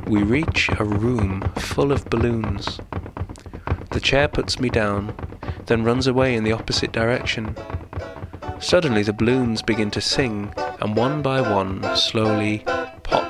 We reach a room full of balloons. The chair puts me down, then runs away in the opposite direction. Suddenly the balloons begin to sing, and one by one, slowly pop.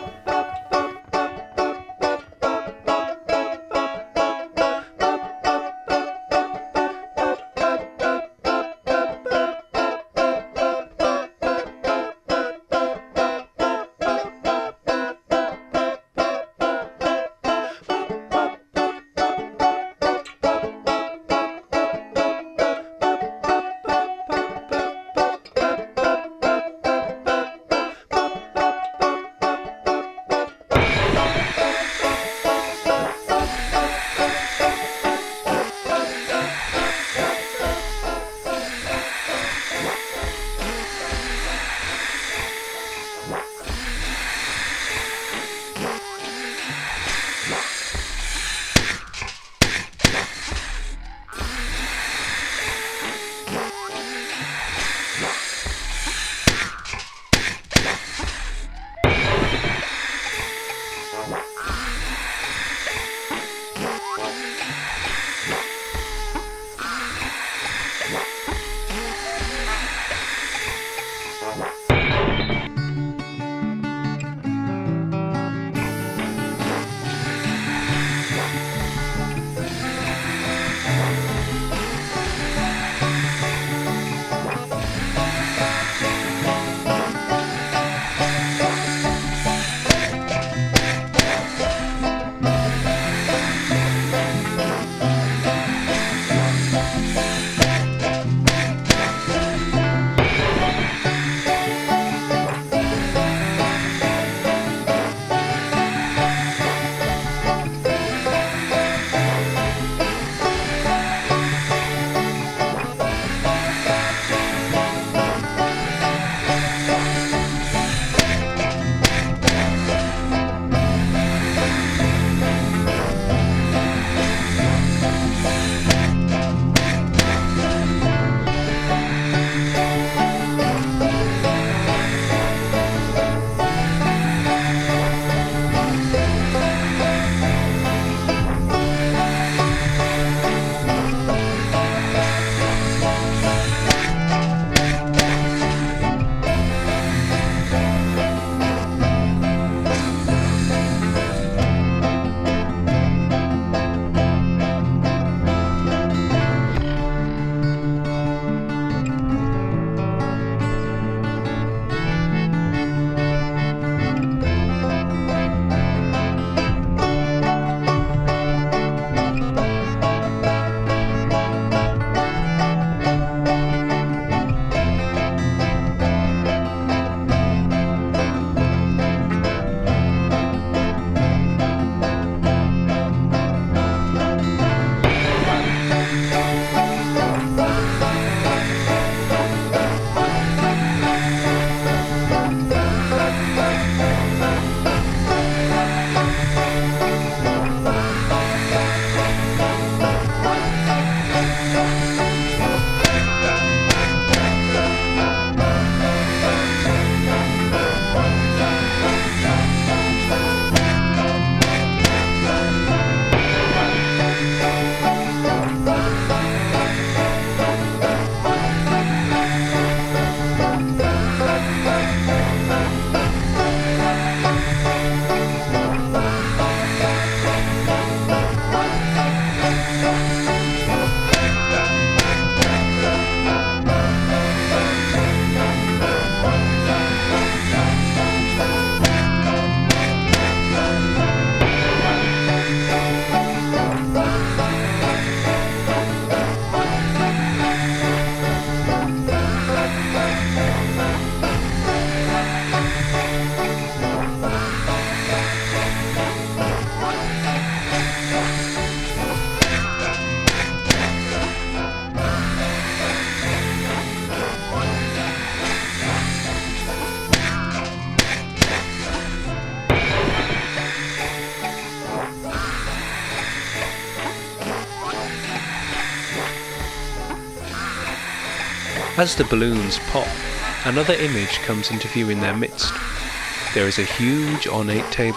As the balloons pop, another image comes into view in their midst. There is a huge ornate table,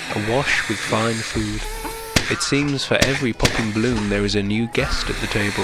awash with fine food. It seems for every popping balloon there is a new guest at the table.